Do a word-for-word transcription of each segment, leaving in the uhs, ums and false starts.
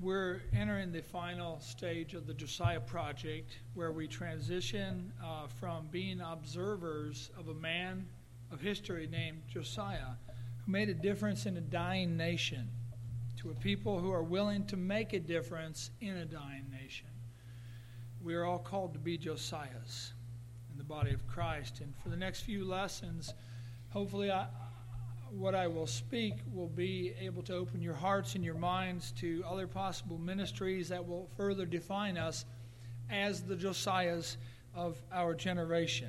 we're entering the final stage of the Josiah Project, where we transition uh, from being observers of a man of history named Josiah, who made a difference in a dying nation, to a people who are willing to make a difference in a dying nation. We are all called to be Josiahs in the body of Christ. And for the next few lessons, hopefully I, what I will speak will be able to open your hearts and your minds to other possible ministries that will further define us as the Josiahs of our generation.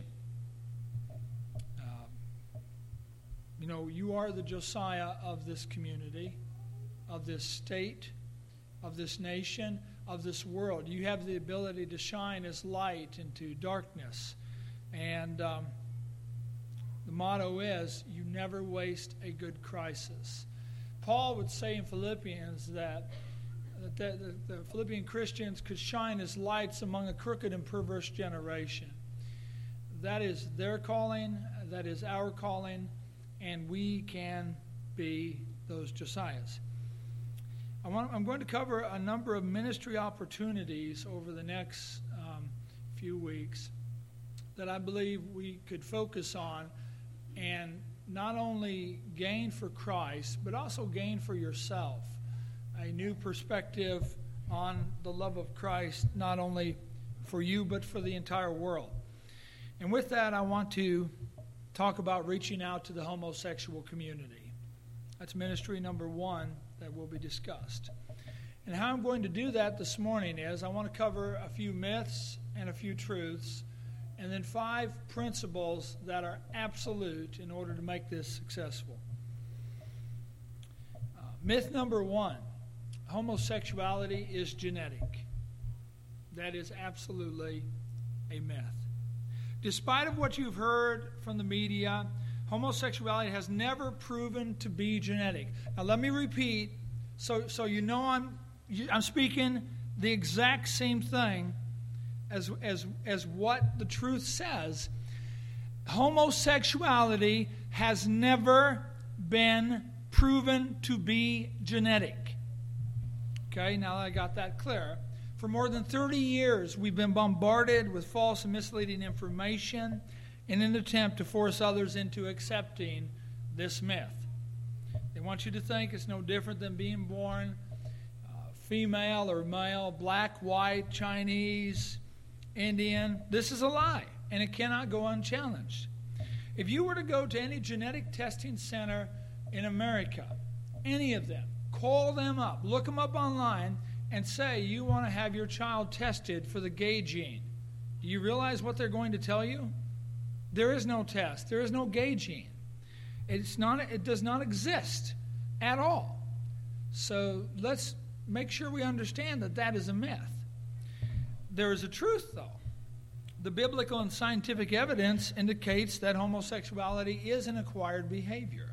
Uh, you know, you are the Josiah of this community, of this state, of this nation, of this world. You have the ability to shine as light into darkness. And um, the motto is, you never waste a good crisis. Paul would say in Philippians that, that the, the, the Philippian Christians could shine as lights among a crooked and perverse generation. That is their calling, that is our calling, and we can be those Josiahs. I want, I'm going to cover a number of ministry opportunities over the next um, few weeks that I believe we could focus on and not only gain for Christ, but also gain for yourself a new perspective on the love of Christ, not only for you, but for the entire world. And with that, I want to talk about reaching out to the homosexual community. That's ministry number one that will be discussed. And how I'm going to do that this morning is I want to cover a few myths and a few truths, and then five principles that are absolute in order to make this successful. Uh, myth number one, homosexuality is genetic. That is absolutely a myth. Despite of what you've heard from the media, homosexuality has never proven to be genetic. Now let me repeat, so so you know I'm I'm speaking the exact same thing as as as what the truth says. Homosexuality has never been proven to be genetic. Okay, now that I got that clear. For more than thirty years, we've been bombarded with false and misleading information in an attempt to force others into accepting this myth. They want you to think it's no different than being born uh, female or male, black, white, Chinese, Indian. This is a lie, and it cannot go unchallenged. If you were to go to any genetic testing center in America, any of them, call them up, look them up online, and say you want to have your child tested for the gay gene, do you realize what they're going to tell you? There is no test. There is no gay gene. It's not, it does not exist at all. So let's make sure we understand that that is a myth. There is a truth, though. The biblical and scientific evidence indicates that homosexuality is an acquired behavior.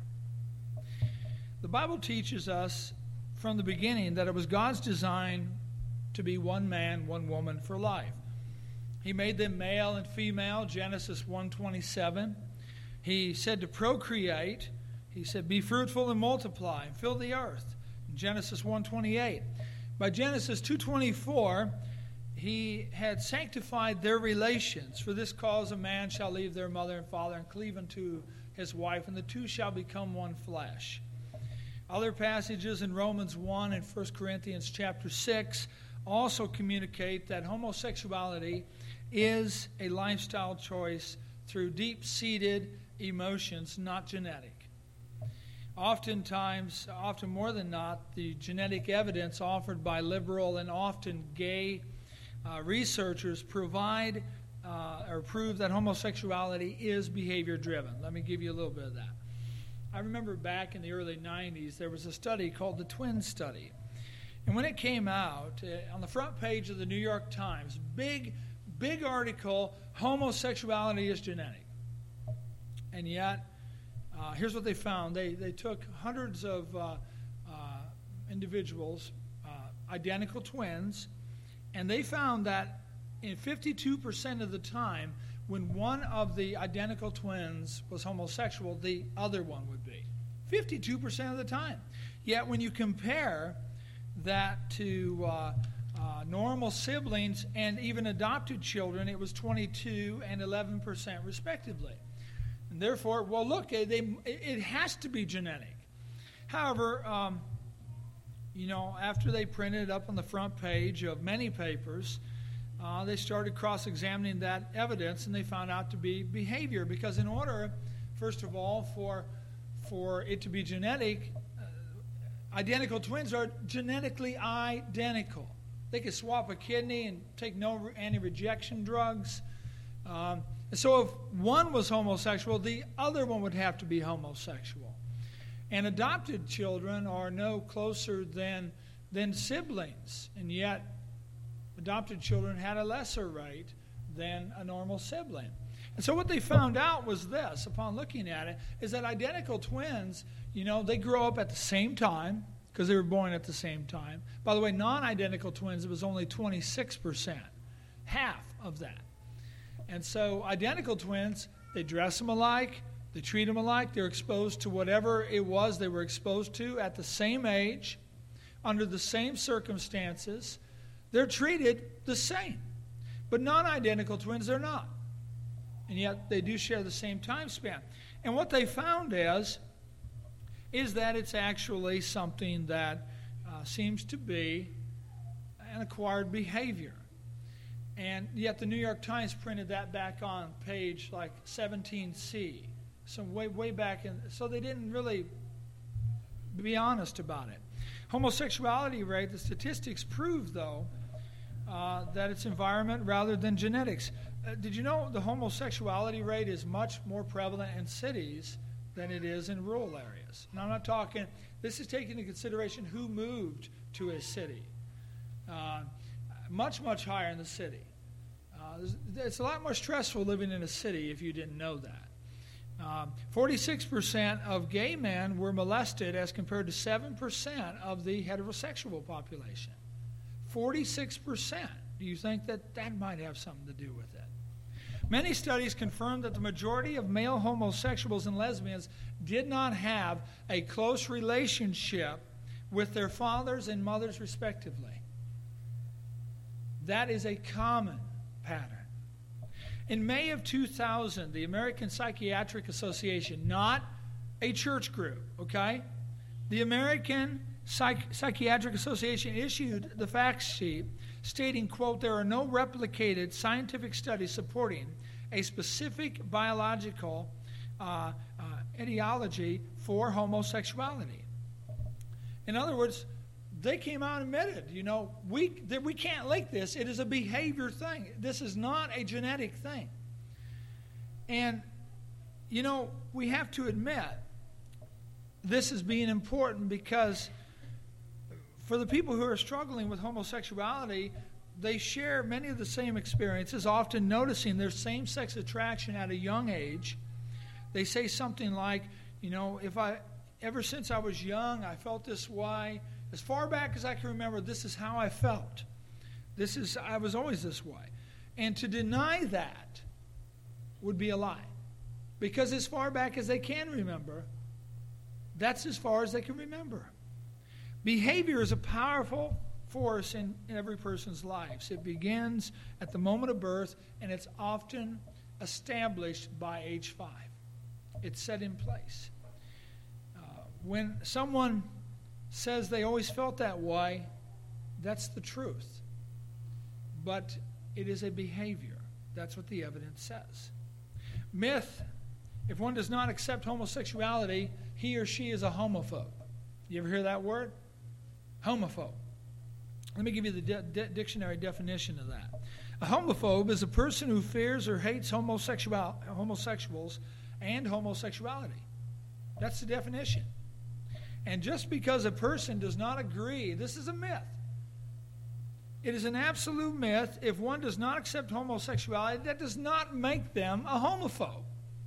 The Bible teaches us from the beginning that it was God's design to be one man, one woman for life. He made them male and female, Genesis one twenty-seven. He said to procreate. He said, be fruitful and multiply and fill the earth, Genesis one twenty-eight. By Genesis two twenty-four, he had sanctified their relations. For this cause a man shall leave their mother and father and cleave unto his wife, and the two shall become one flesh. Other passages in Romans one and First Corinthians chapter six also communicate that homosexuality is a lifestyle choice through deep-seated emotions, not genetic. Oftentimes, often more than not, the genetic evidence offered by liberal and often gay uh, researchers provide uh, or prove that homosexuality is behavior-driven. Let me give you a little bit of that. I remember back in the early nineties, there was a study called the Twin Study. And when it came out, uh, on the front page of the New York Times, big, big article, homosexuality is genetic. And yet, uh, here's what they found. They, they took hundreds of uh, uh, individuals, uh, identical twins, and they found that in fifty-two percent of the time, when one of the identical twins was homosexual, the other one would be. fifty-two percent of the time. Yet when you compare that to uh, uh, normal siblings and even adopted children, it was twenty-two and eleven percent respectively. And therefore, well, look, they, it has to be genetic. However, um, you know, after they printed it up on the front page of many papers, uh, they started cross-examining that evidence, and they found out to be behavior. Because in order, first of all, for for it to be genetic, uh, identical twins are genetically identical. They could swap a kidney and take no anti-rejection drugs. Um, and so if one was homosexual, the other one would have to be homosexual. And adopted children are no closer than, than siblings. And yet, adopted children had a lesser rate than a normal sibling. And so what they found out was this, upon looking at it, is that identical twins, you know, they grow up at the same time, because they were born at the same time. By the way, non-identical twins, it was only twenty-six percent, half of that. And so identical twins, they dress them alike, they treat them alike, they're exposed to whatever it was they were exposed to at the same age, under the same circumstances. They're treated the same. But non-identical twins, they're not. And yet they do share the same time span. And what they found is, is that it's actually something that uh, seems to be an acquired behavior. And yet the New York Times printed that back on page like seventeen C. So way, way back in, so they didn't really be honest about it. Homosexuality rate, the statistics prove, though, uh, that it's environment rather than genetics. Uh, did you know the homosexuality rate is much more prevalent in cities than it is in rural areas? Now, I'm not talking, this is taking into consideration who moved to a city. Uh, much, much higher in the city. Uh, it's a lot more stressful living in a city if you didn't know that. Um, forty-six percent of gay men were molested as compared to seven percent of the heterosexual population. forty-six percent. Do you think that that might have something to do with it? Many studies confirm that the majority of male homosexuals and lesbians did not have a close relationship with their fathers and mothers respectively. That is a common pattern. In May of two thousand, the American Psychiatric Association, not a church group, okay? The American Psych- Psychiatric Association issued the fact sheet stating, quote, there are no replicated scientific studies supporting a specific biological uh, uh, etiology for homosexuality. In other words, they came out and admitted, you know, we, that we can't link this. It is a behavior thing. This is not a genetic thing. And, you know, we have to admit this is being important because for the people who are struggling with homosexuality, they share many of the same experiences, often noticing their same-sex attraction at a young age. They say something like, you know, if I, ever since I was young, I felt this way. As far back as I can remember, this is how I felt. This is, I was always this way. And to deny that would be a lie. Because as far back as they can remember, that's as far as they can remember. Behavior is a powerful force in every person's lives. It begins at the moment of birth, and it's often established by age five. It's set in place. Uh, when someone says they always felt that way, that's the truth. But it is a behavior. That's what the evidence says. Myth, if one does not accept homosexuality, he or she is a homophobe. You ever hear that word? Homophobe. Let me give you the de- de- dictionary definition of that. A homophobe is a person who fears or hates homosexual- homosexuals and homosexuality. That's the definition. And just because a person does not agree, this is a myth. It is an absolute myth. If one does not accept homosexuality, that does not make them a homophobe.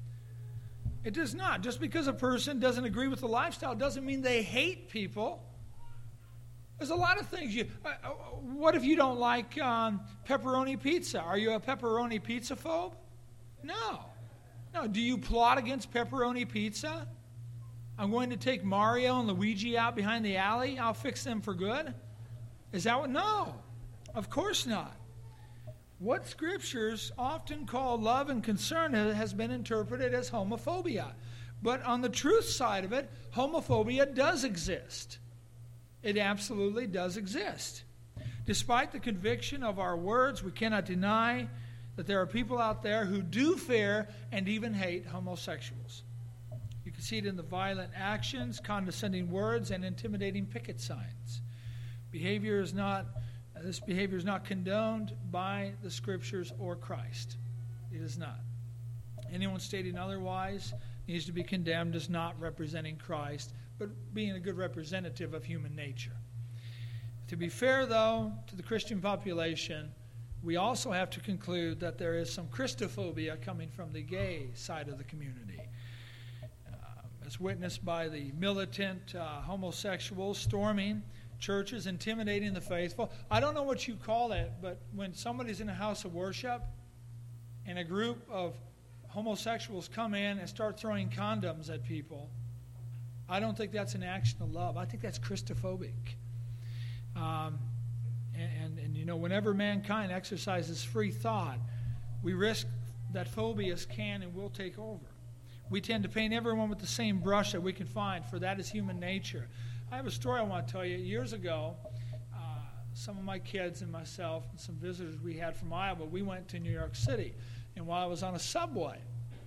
It does not. Just because a person doesn't agree with the lifestyle doesn't mean they hate people. There's a lot of things. You. Uh, what if you don't like um, pepperoni pizza? Are you a pepperoni pizza phobe? No. No. Do you plot against pepperoni pizza? I'm going to take Mario and Luigi out behind the alley. I'll fix them for good. Is that what? No, of course not. What scriptures often call love and concern has been interpreted as homophobia. But on the truth side of it, homophobia does exist. It absolutely does exist. Despite the conviction of our words, we cannot deny that there are people out there who do fear and even hate homosexuals. You can see it in the violent actions, condescending words, and intimidating picket signs. Behavior is not, this behavior is not condoned by the Scriptures or Christ. It is not. Anyone stating otherwise needs to be condemned as not representing Christ, but being a good representative of human nature. To be fair, though, to the Christian population, we also have to conclude that there is some Christophobia coming from the gay side of the community. Uh, as witnessed by the militant uh, homosexuals storming churches, intimidating the faithful. I don't know what you call it, but when somebody's in a house of worship and a group of homosexuals come in and start throwing condoms at people, I don't think that's an action of love. I think that's Christophobic. Um, and, and, and, you know, whenever mankind exercises free thought, we risk that phobias can and will take over. We tend to paint everyone with the same brush that we can find, for that is human nature. I have a story I want to tell you. Years ago, uh, some of my kids and myself and some visitors we had from Iowa, we went to New York City. And while I was on a subway,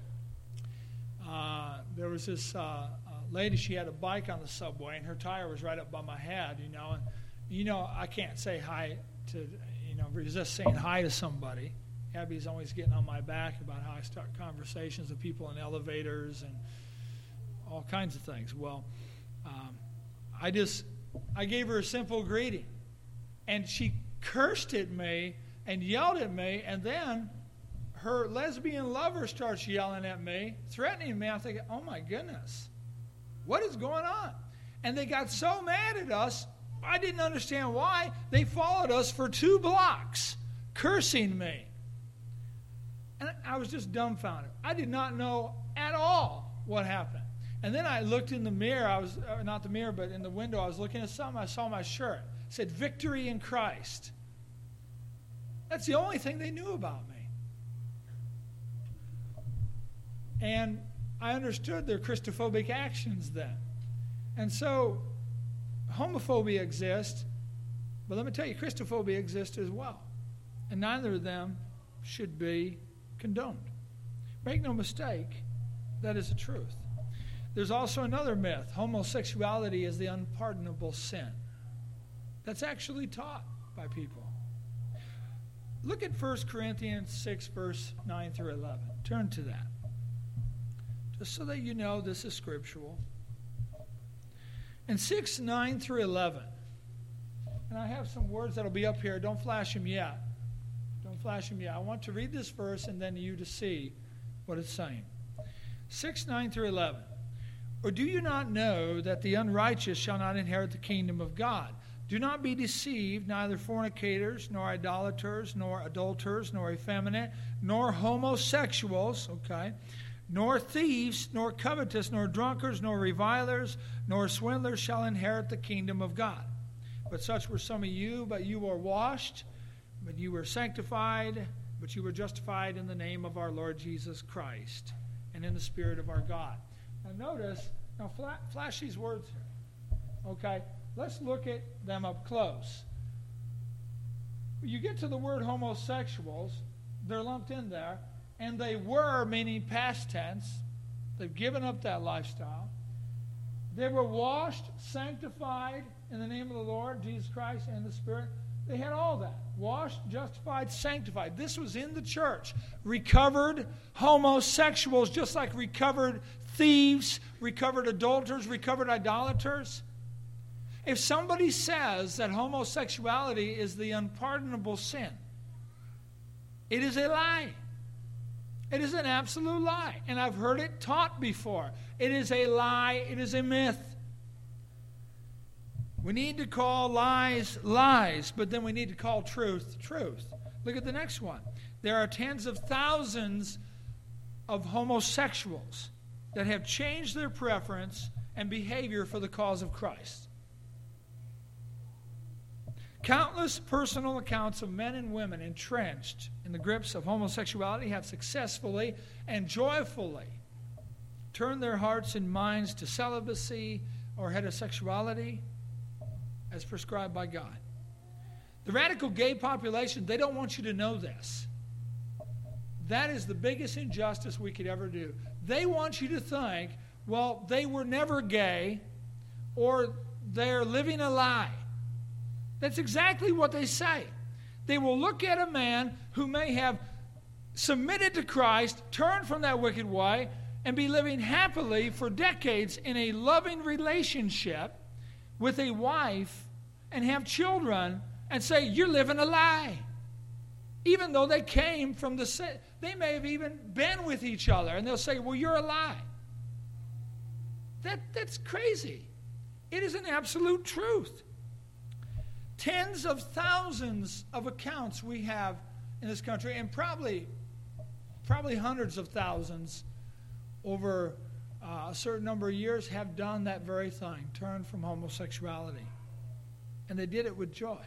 uh, there was this uh, uh, lady, she had a bike on the subway, and her tire was right up by my head, you know. And, you know, I can't say hi to, you know, resist saying hi to somebody. Abby's always getting on my back about how I start conversations with people in elevators and all kinds of things. Well, um, I just, I gave her a simple greeting. And she cursed at me and yelled at me, and then her lesbian lover starts yelling at me, threatening me. I'm thinking, oh my goodness, what is going on? And they got so mad at us, I didn't understand why. They followed us for two blocks, cursing me. And I was just dumbfounded. I did not know at all what happened. And then I looked in the mirror. I was, uh, not the mirror, but in the window, I was looking at something. I saw my shirt. It said, "Victory in Christ." That's the only thing they knew about me. And I understood their Christophobic actions then. And so, homophobia exists, but let me tell you, Christophobia exists as well. And neither of them should be condoned. Make no mistake, that is the truth. There's also another myth. Homosexuality is the unpardonable sin. That's actually taught by people. Look at First Corinthians six, verse nine through eleven. Turn to that. Just so that you know this is scriptural. In six, nine through eleven, and I have some words that will be up here. Don't flash them yet. Don't flash them yet. I want to read this verse and then you to see what it's saying. six, nine through eleven. Or do you not know that the unrighteous shall not inherit the kingdom of God? Do not be deceived, neither fornicators, nor idolaters, nor adulterers, nor effeminate, nor homosexuals, okay, nor thieves, nor covetous, nor drunkards, nor revilers, nor swindlers shall inherit the kingdom of God. But such were some of you, but you were washed, but you were sanctified, but you were justified in the name of our Lord Jesus Christ and in the Spirit of our God. Now notice, now flash these words here. Okay, let's look at them up close. You get to the word homosexuals, they're lumped in there, and they were, meaning past tense. They've given up that lifestyle. They were washed, sanctified in the name of the Lord, Jesus Christ, and the Spirit. They had all that. Washed, justified, sanctified. This was in the church. Recovered homosexuals, just like recovered thieves, recovered adulterers, recovered idolaters. If somebody says that homosexuality is the unpardonable sin, it is a lie. It is an absolute lie. And I've heard it taught before. It is a lie. It is a myth. We need to call lies lies, but then we need to call truth truth. Look at the next one. There are tens of thousands of homosexuals that have changed their preference and behavior for the cause of Christ. Countless personal accounts of men and women entrenched in the grips of homosexuality have successfully and joyfully turned their hearts and minds to celibacy or heterosexuality as prescribed by God. The radical gay population, they don't want you to know this. That is the biggest injustice we could ever do. They want you to think, well, they were never gay or they're living a lie. That's exactly what they say. They will look at a man who may have submitted to Christ, turned from that wicked way, and be living happily for decades in a loving relationship with a wife and have children and say, you're living a lie. Even though they came from the same, they may have even been with each other, and they'll say, well, you're a lie. That, that's crazy. It is an absolute truth. Tens of thousands of accounts we have in this country, and probably, probably hundreds of thousands over uh, a certain number of years have done that very thing, turned from homosexuality. And they did it with joy.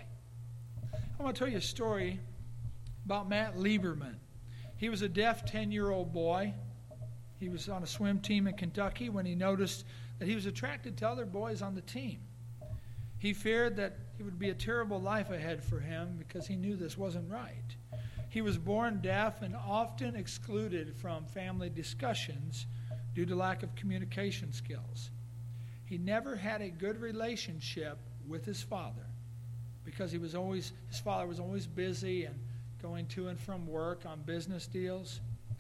I want to tell you a story about Matt Lieberman. He was a deaf ten-year-old boy. He was on a swim team in Kentucky when he noticed that he was attracted to other boys on the team. He feared that it would be a terrible life ahead for him because he knew this wasn't right. He was born deaf and often excluded from family discussions due to lack of communication skills. He never had a good relationship with his father because he was always his father was always busy and going to and from work on business deals.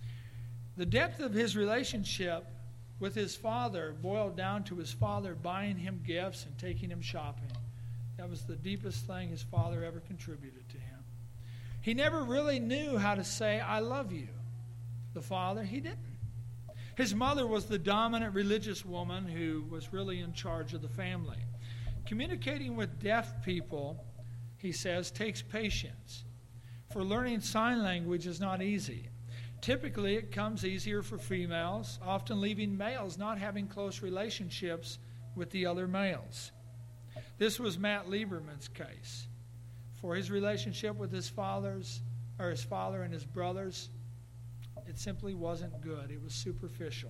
The depth of his relationship with his father boiled down to his father buying him gifts and taking him shopping. That was the deepest thing his father ever contributed to him. He never really knew how to say, I love you. The father, he didn't. His mother was the dominant religious woman who was really in charge of the family. Communicating with deaf people, he says, takes patience. For learning sign language is not easy. Typically, it comes easier for females, often leaving males not having close relationships with the other males. This was Matt Lieberman's case. For his relationship with his fathers, or his father and his brothers, it simply wasn't good. It was superficial.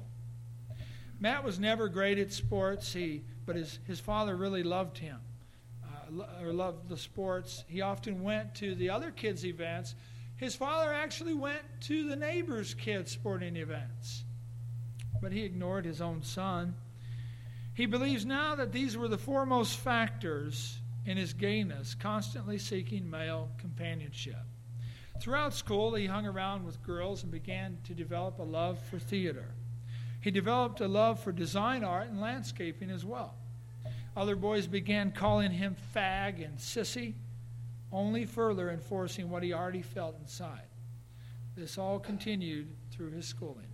Matt was never great at sports, he, but his, his father really loved him, uh, or loved the sports. He often went to the other kids' events. His father actually went to the neighbors' kids' sporting events, but he ignored his own son. He believes now that these were the foremost factors in his gayness, constantly seeking male companionship. Throughout school, he hung around with girls and began to develop a love for theater. He developed a love for design art and landscaping as well. Other boys began calling him fag and sissy, only further enforcing what he already felt inside. This all continued through his schooling.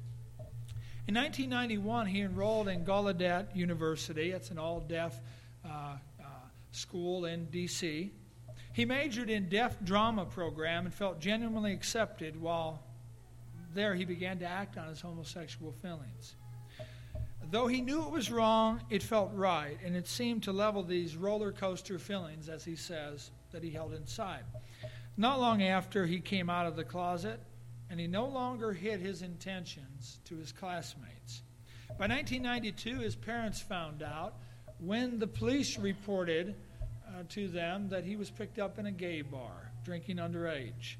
In nineteen ninety-one, he enrolled in Gallaudet University. It's an all-deaf uh, uh, school in D C He majored in deaf drama program and felt genuinely accepted. While there, he began to act on his homosexual feelings. Though he knew it was wrong, it felt right, and it seemed to level these roller coaster feelings, as he says, that he held inside. Not long after, he came out of the closet, and he no longer hid his intentions to his classmates. By nineteen ninety-two, his parents found out when the police reported uh, to them that he was picked up in a gay bar, drinking underage.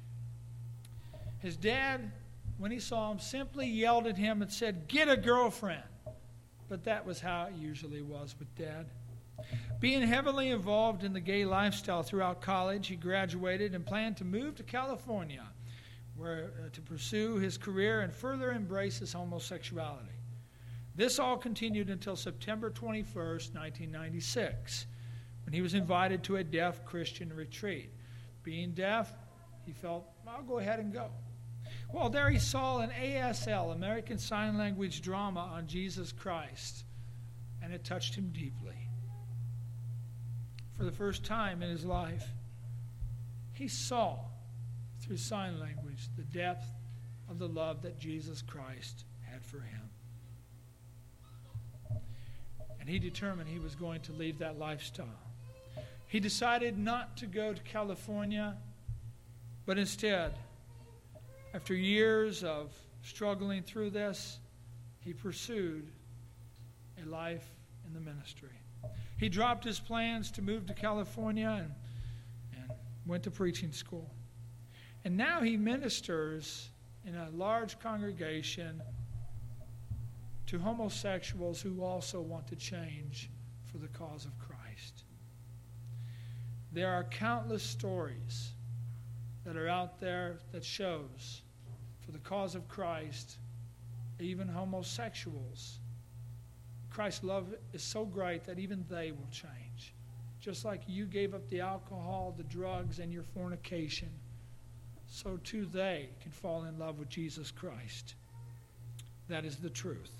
His dad, when he saw him, simply yelled at him and said, "Get a girlfriend." But that was how it usually was with Dad. Being heavily involved in the gay lifestyle throughout college, he graduated and planned to move to California where uh, to pursue his career and further embrace his homosexuality. This all continued until September twenty-first, nineteen ninety-six, when he was invited to a deaf Christian retreat. Being deaf, he felt, I'll go ahead and go. Well, there he saw an A S L, American Sign Language drama on Jesus Christ, and it touched him deeply. For the first time in his life, he saw through sign language the depth of the love that Jesus Christ had for him. And he determined he was going to leave that lifestyle. He decided not to go to California, but instead, after years of struggling through this, he pursued a life in the ministry. He dropped his plans to move to California and, and went to preaching school. And now he ministers in a large congregation to homosexuals who also want to change for the cause of Christ. There are countless stories that are out there that shows for the cause of Christ, even homosexuals, Christ's love is so great that even they will change. Just like you gave up the alcohol, the drugs, and your fornication, so too they can fall in love with Jesus Christ. That is the truth.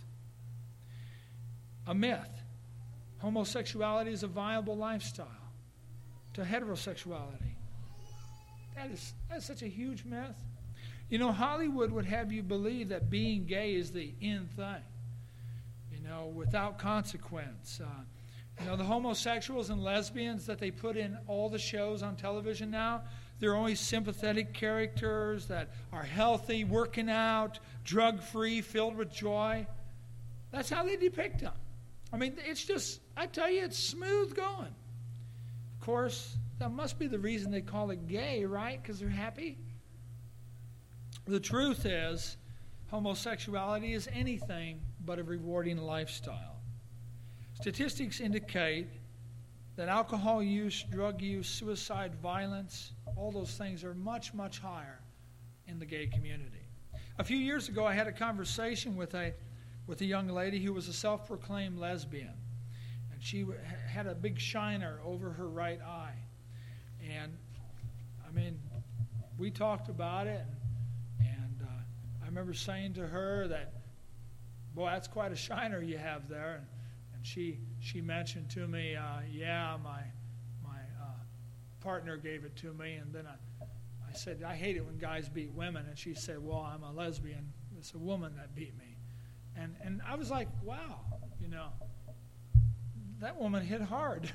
A myth. Homosexuality is a viable lifestyle to heterosexuality. That is that's such a huge myth. You know, Hollywood would have you believe that being gay is the in thing, you know, without consequence. Uh, you know, the homosexuals and lesbians that they put in all the shows on television now, they're always sympathetic characters that are healthy, working out, drug-free, filled with joy. That's how they depict them. I mean, it's just, I tell you, it's smooth going. Of course, that must be the reason they call it gay, right? Because they're happy? The truth is, homosexuality is anything but a rewarding lifestyle. Statistics indicate that alcohol use, drug use, suicide, violence, all those things are much, much higher in the gay community. A few years ago, I had a conversation with a with a young lady who was a self-proclaimed lesbian. And she had a big shiner over her right eye. And, I mean, we talked about it, and, and uh, I remember saying to her that, boy, that's quite a shiner you have there. And, and she she mentioned to me, uh, yeah, my my uh, partner gave it to me. And then I, I said, I hate it when guys beat women. And she said, well, I'm a lesbian. It's a woman that beat me. And and I was like, wow, you know, that woman hit hard.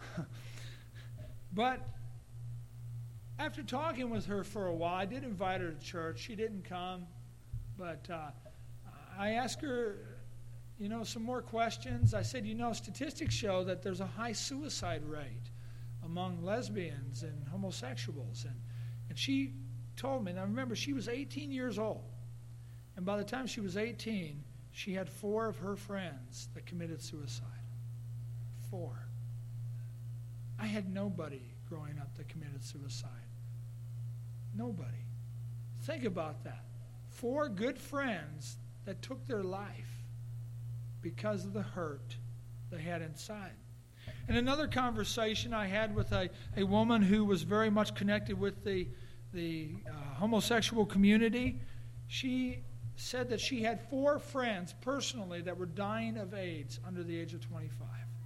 But after talking with her for a while, I did invite her to church. She didn't come, but uh, I asked her, you know, some more questions. I said, you know, statistics show that there's a high suicide rate among lesbians and homosexuals. And, and she told me, and I remember she was eighteen years old. And by the time she was eighteen, she had four of her friends that committed suicide. Four. I had nobody growing up that committed suicide. Nobody. Think about that. Four good friends that took their life because of the hurt they had inside. In another conversation I had with a, a woman who was very much connected with the, the uh, homosexual community, she said that she had four friends personally that were dying of AIDS under the age of twenty-five.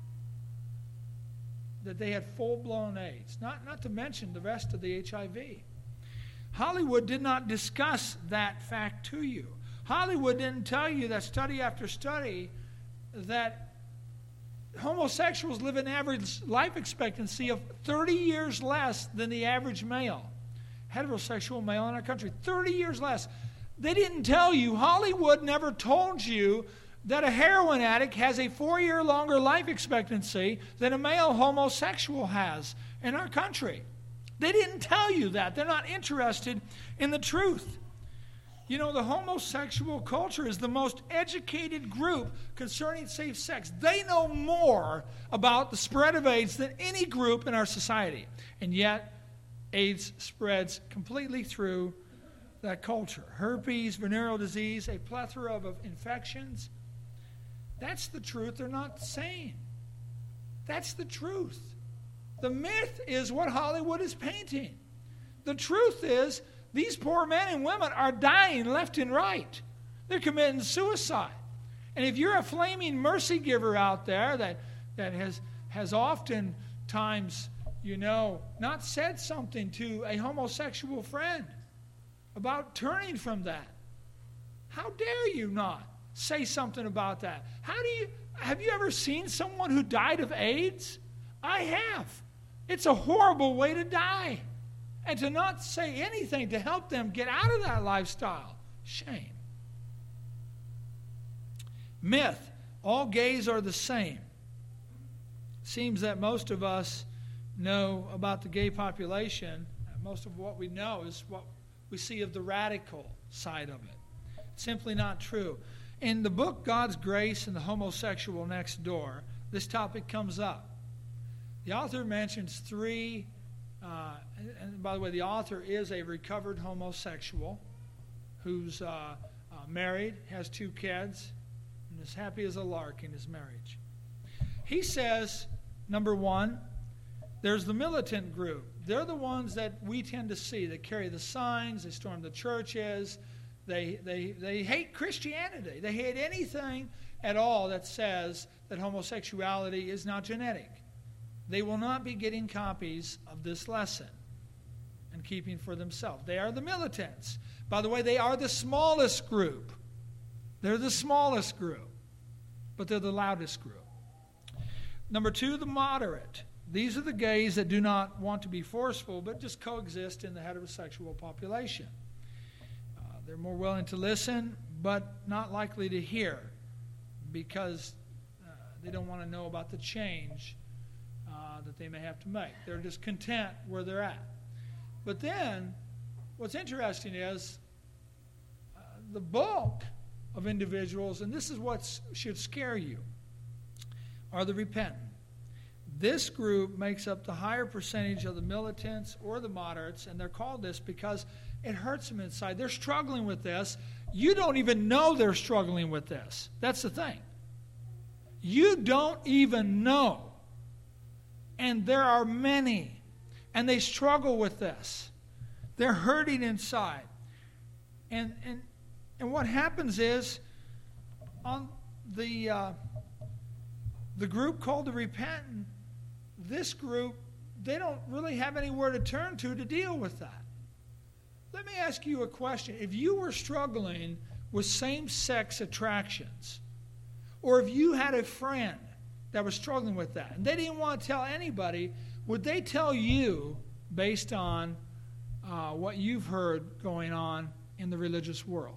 That they had full-blown AIDS, not, not to mention the rest of the H I V. Hollywood did not discuss that fact to you. Hollywood didn't tell you that study after study that homosexuals live an average life expectancy of thirty years less than the average male, heterosexual male in our country. thirty years less. They didn't tell you, Hollywood never told you that a heroin addict has a four-year longer life expectancy than a male homosexual has in our country. They didn't tell you that. They're not interested in the truth. You know, the homosexual culture is the most educated group concerning safe sex. They know more about the spread of AIDS than any group in our society. And yet, AIDS spreads completely through that culture. Herpes, venereal disease, a plethora of, of infections. That's the truth they're not saying. That's the truth. The myth is what Hollywood is painting. The truth is these poor men and women are dying left and right. They're committing suicide. And if you're a flaming mercy giver out there that, that has, has oftentimes, you know, not said something to a homosexual friend about turning from that, how dare you not say something about that? How do you, have you ever seen someone who died of AIDS? I have. It's a horrible way to die. And to not say anything to help them get out of that lifestyle. Shame. Myth. All gays are the same. Seems that most of us know about the gay population. Most of what we know is what we see of the radical side of it. It's simply not true. In the book God's Grace and the Homosexual Next Door, this topic comes up. The author mentions three, uh, and by the way, the author is a recovered homosexual who's uh, uh, married, has two kids, and is happy as a lark in his marriage. He says, number one, there's the militant group. They're the ones that we tend to see. They carry the signs, they storm the churches, they, they, they hate Christianity. They hate anything at all that says that homosexuality is not genetic. They will not be getting copies of this lesson and keeping for themselves. They are the militants. By the way, they are the smallest group. They're the smallest group, but they're the loudest group. Number two, the moderate. These are the gays that do not want to be forceful, but just coexist in the heterosexual population. Uh, they're more willing to listen, but not likely to hear because uh, they don't want to know about the change uh, that they may have to make. They're just content where they're at. But then, what's interesting is uh, the bulk of individuals, and this is what should scare you, are the repentant. This group makes up the higher percentage of the militants or the moderates, and they're called this because it hurts them inside. They're struggling with this. You don't even know they're struggling with this. That's the thing. You don't even know. And there are many, and they struggle with this. They're hurting inside. And and and what happens is, on the uh, the group called the repentant, this group, they don't really have anywhere to turn to to deal with that. Let me ask you a question. If you were struggling with same-sex attractions, or if you had a friend that was struggling with that, and they didn't want to tell anybody, would they tell you based on uh, what you've heard going on in the religious world?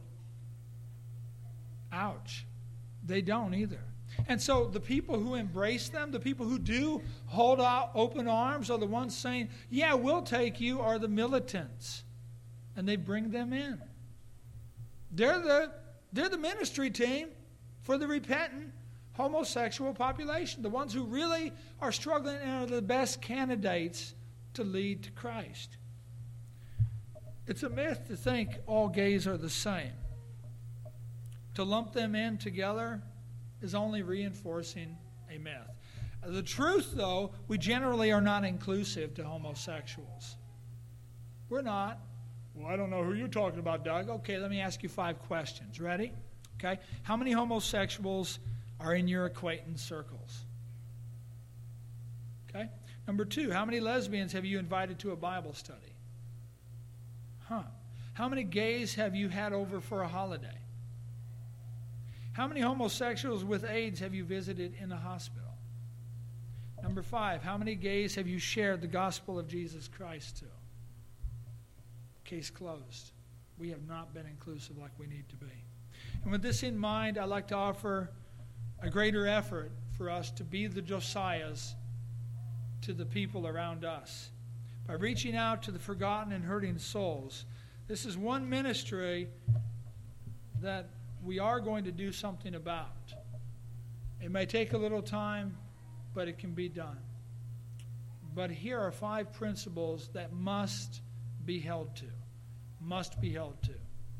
Ouch. They don't either. And so the people who embrace them, the people who do hold out open arms, are the ones saying, yeah, we'll take you, are the militants. And they bring them in. They're the, they're the ministry team for the repentant homosexual population, the ones who really are struggling and are the best candidates to lead to Christ. It's a myth to think all gays are the same. To lump them in together is only reinforcing a myth. The truth, though, we generally are not inclusive to homosexuals. We're not. Well, I don't know who you're talking about, Doug. Okay, let me ask you five questions. Ready? Okay. How many homosexuals are in your acquaintance circles? Okay. Number two, how many lesbians have you invited to a Bible study? Huh. How many gays have you had over for a holiday? How many homosexuals with AIDS have you visited in a hospital? Number five, how many gays have you shared the gospel of Jesus Christ to? Case closed. We have not been inclusive like we need to be. And with this in mind, I'd like to offer a greater effort for us to be the Josiahs to the people around us. By reaching out to the forgotten and hurting souls, this is one ministry that we are going to do something about. It may take a little time, but it can be done. But here are five principles that must be held to. Must be held to.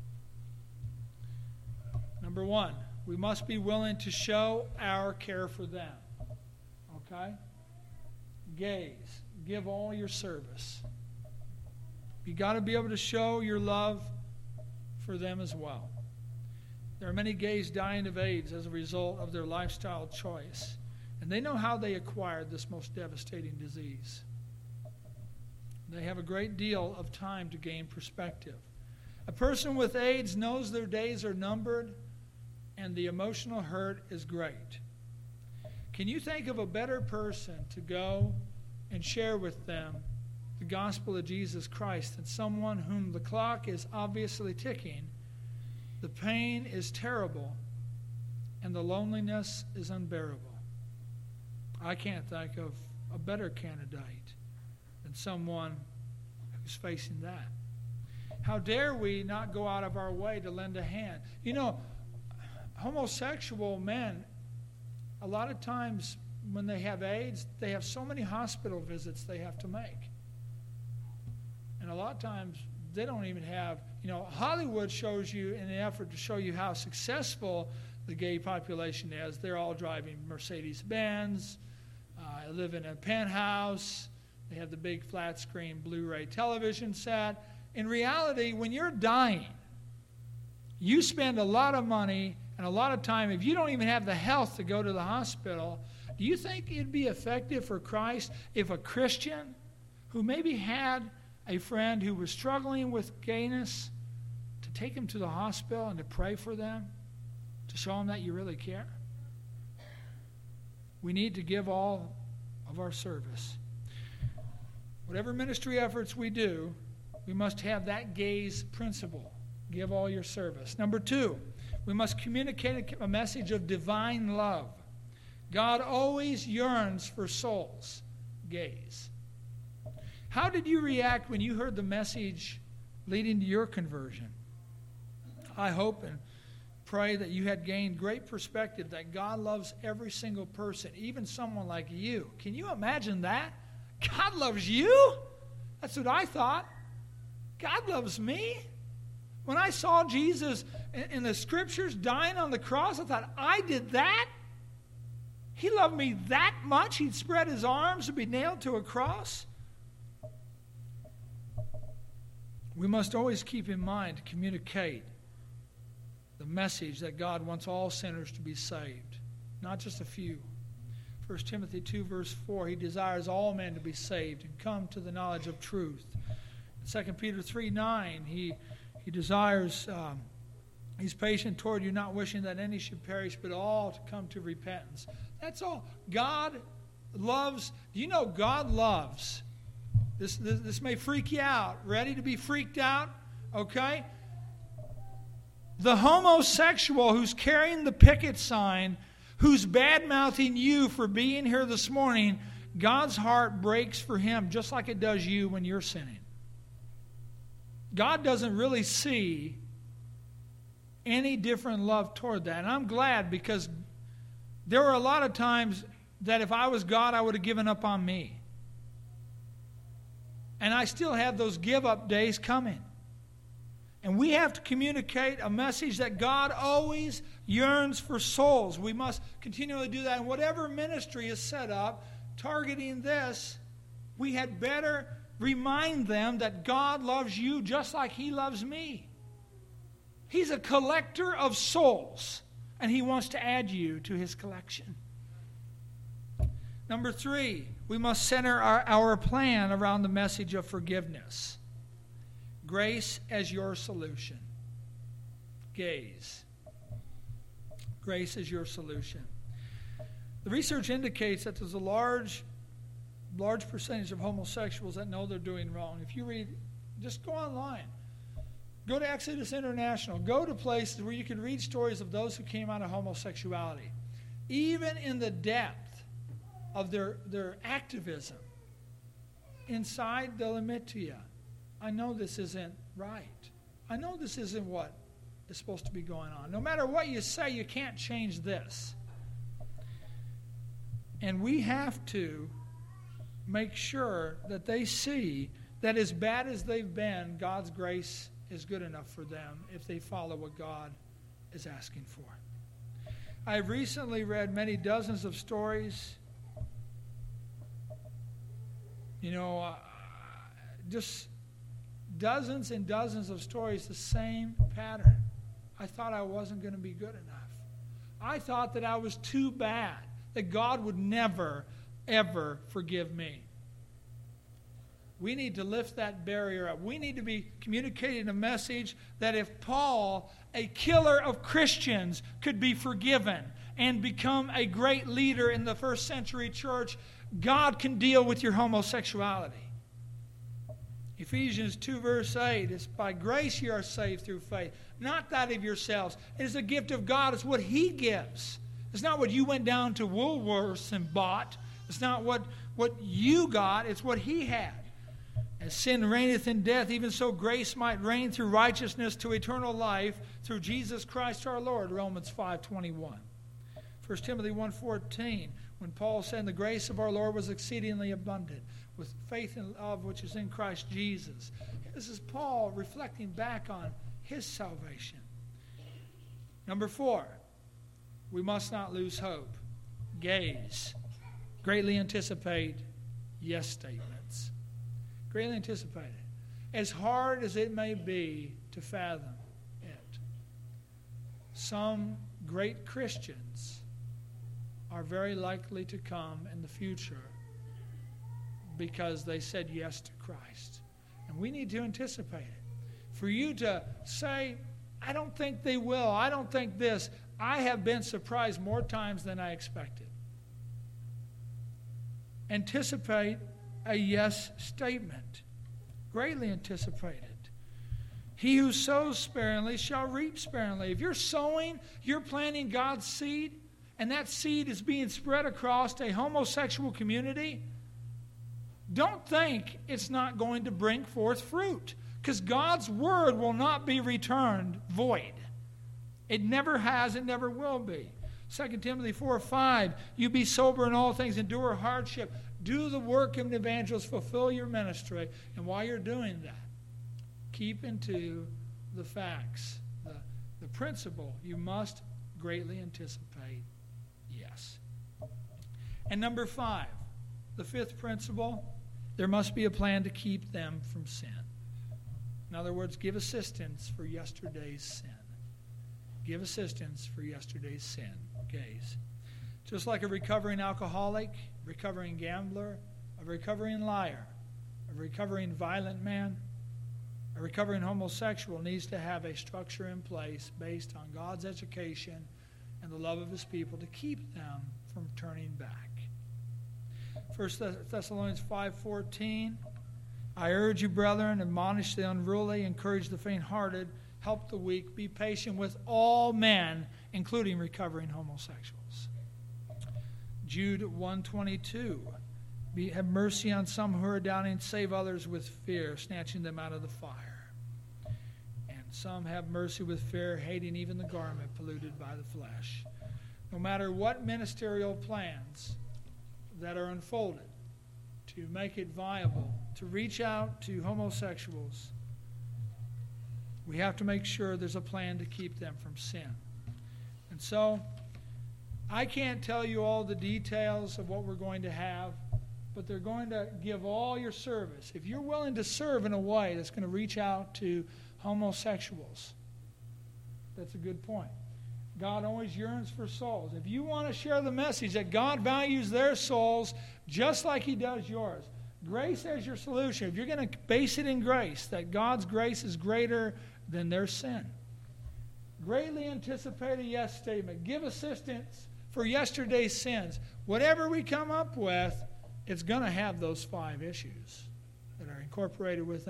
Number one, we must be willing to show our care for them. Okay? Gays, give all your service. You got to be able to show your love for them as well. There are many gays dying of AIDS as a result of their lifestyle choice, and they know how they acquired this most devastating disease. They have a great deal of time to gain perspective. A person with AIDS knows their days are numbered, and the emotional hurt is great. Can you think of a better person to go and share with them the gospel of Jesus Christ, and someone whom the clock is obviously ticking, the pain is terrible, and the loneliness is unbearable. I can't think of a better candidate than someone who's facing that. How dare we not go out of our way to lend a hand? You know, homosexual men, a lot of times when they have AIDS, they have so many hospital visits they have to make. And a lot of times they don't even have, you know, Hollywood shows you in an effort to show you how successful the gay population is. They're all driving Mercedes-Benz, uh, live in a penthouse, they have the big flat screen Blu-ray television set. In reality, when you're dying, you spend a lot of money and a lot of time. If you don't even have the health to go to the hospital, do you think it'd be effective for Christ if a Christian who maybe had a friend who was struggling with gayness to take him to the hospital and to pray for them, to show them that you really care? We need to give all of our service. Whatever ministry efforts we do, we must have that gaze principle. Give all your service. Number two, we must communicate a message of divine love. God always yearns for souls. Gaze. How did you react when you heard the message leading to your conversion? I hope and pray that you had gained great perspective that God loves every single person, even someone like you. Can you imagine that? God loves you? That's what I thought. God loves me? When I saw Jesus in the scriptures dying on the cross, I thought, I did that? He loved me that much? He'd spread his arms to be nailed to a cross? We must always keep in mind to communicate the message that God wants all sinners to be saved, not just a few. First Timothy two, verse four, he desires all men to be saved and come to the knowledge of truth. Second Peter three, nine, he, he desires, um, he's patient toward you, not wishing that any should perish, but all to come to repentance. That's all. God loves, do you know God loves? This, this, this may freak you out. Ready to be freaked out? Okay? The homosexual who's carrying the picket sign, who's bad-mouthing you for being here this morning, God's heart breaks for him just like it does you when you're sinning. God doesn't really see any different love toward that. And I'm glad, because there were a lot of times that if I was God, I would have given up on me. And I still have those give-up days coming. And we have to communicate a message that God always yearns for souls. We must continually do that. And whatever ministry is set up targeting this, we had better remind them that God loves you just like he loves me. He's a collector of souls, and he wants to add you to his collection. Number three, we must center our, our plan around the message of forgiveness. Grace as your solution. Gaze. Grace is your solution. The research indicates that there's a large, large percentage of homosexuals that know they're doing wrong. If you read, just go online. Go to Exodus International. Go to places where you can read stories of those who came out of homosexuality. Even in the depth of their, their activism, inside they'll admit to you, I know this isn't right. I know this isn't what is supposed to be going on. No matter what you say, you can't change this. And we have to make sure that they see that as bad as they've been, God's grace is good enough for them if they follow what God is asking for. I've recently read many dozens of stories. You know, uh, just dozens and dozens of stories, the same pattern. I thought I wasn't going to be good enough. I thought that I was too bad, that God would never, ever forgive me. We need to lift that barrier up. We need to be communicating a message that if Paul, a killer of Christians, could be forgiven and become a great leader in the first century church, God can deal with your homosexuality. Ephesians two verse eight, it's by grace you are saved through faith, not that of yourselves. It is a gift of God. It's what He gives. It's not what you went down to Woolworths and bought. It's not what, what you got. It's what He had. As sin reigneth in death, even so grace might reign through righteousness to eternal life through Jesus Christ our Lord, Romans five twenty-one. First Timothy one fourteen, when Paul said, the grace of our Lord was exceedingly abundant, with faith and love which is in Christ Jesus. This is Paul reflecting back on his salvation. Number four, we must not lose hope. Gaze. Greatly anticipate yes statements. Greatly anticipate it. As hard as it may be to fathom it, some great Christians are very likely to come in the future because they said yes to Christ. And we need to anticipate it. For you to say, I don't think they will, I don't think this, I have been surprised more times than I expected. Anticipate a yes statement. Greatly anticipate it. He who sows sparingly shall reap sparingly. If you're sowing, you're planting God's seed, and that seed is being spread across a homosexual community, don't think it's not going to bring forth fruit, because God's word will not be returned void. It never has, it never will be. Second Timothy four five, you be sober in all things, endure hardship, do the work of an evangelist, fulfill your ministry, and while you're doing that, keep into the facts, the, the principle. You must greatly anticipate yes. And number five, the fifth principle, there must be a plan to keep them from sin. In other words, give assistance for yesterday's sin. Give assistance for yesterday's sin. Gaze. Just like a recovering alcoholic, recovering gambler, a recovering liar, a recovering violent man, a recovering homosexual needs to have a structure in place based on God's education and the love of His people to keep them from turning back. First Thessalonians five fourteen, I urge you, brethren, admonish the unruly, encourage the faint-hearted, help the weak, be patient with all men, including recovering homosexuals. Jude one twenty-two, be, have mercy on some who are doubting, save others with fear, snatching them out of the fire. And some have mercy with fear, hating even the garment polluted by the flesh. No matter what ministerial plans that are unfolded to make it viable, to reach out to homosexuals, we have to make sure there's a plan to keep them from sin. And so, I can't tell you all the details of what we're going to have, but they're going to give all your service. If you're willing to serve in a way that's going to reach out to homosexuals, that's a good point. God always yearns for souls. If you want to share the message that God values their souls just like He does yours, grace as your solution. If you're going to base it in grace, that God's grace is greater than their sin. Greatly anticipate a yes statement. Give assistance for yesterday's sins. Whatever we come up with, it's going to have those five issues that are incorporated within.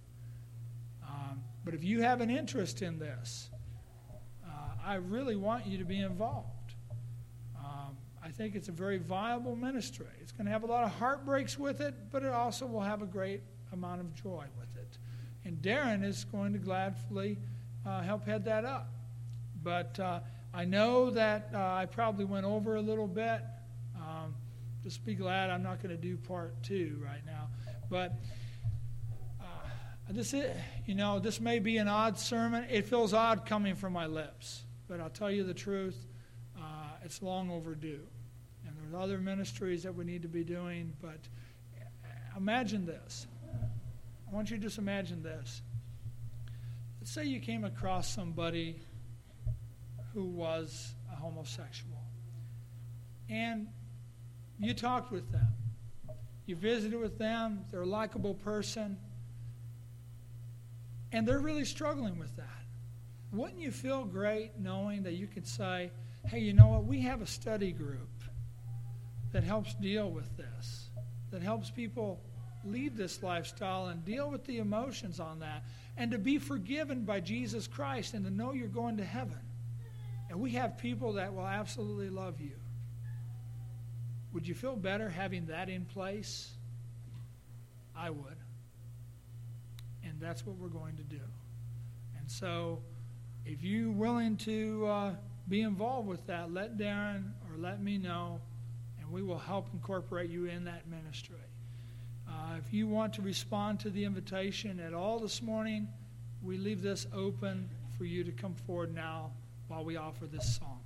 Um, but if you have an interest in this, uh, I really want you to be involved. Um, I think it's a very viable ministry. It's going to have a lot of heartbreaks with it, but it also will have a great amount of joy with it. And Darren is going to gladly uh, help head that up. But uh, I know that uh, I probably went over a little bit. Um, just be glad I'm not going to do part two right now. But uh, this is, you know, this may be an odd sermon. It feels odd coming from my lips. But I'll tell you the truth, uh, it's long overdue. And there's other ministries that we need to be doing. But imagine this. I want you to just imagine this. Let's say you came across somebody who was a homosexual. And you talked with them. You visited with them. They're a likable person. And they're really struggling with that. Wouldn't you feel great knowing that you could say, hey, you know what? We have a study group that helps deal with this, that helps people lead this lifestyle and deal with the emotions on that, and to be forgiven by Jesus Christ and to know you're going to heaven. And we have people that will absolutely love you. Would you feel better having that in place? I would. And that's what we're going to do. And so if you're willing to uh, be involved with that, let Darren or let me know, and we will help incorporate you in that ministry. Uh, if you want to respond to the invitation at all this morning, we leave this open for you to come forward now while we offer this song.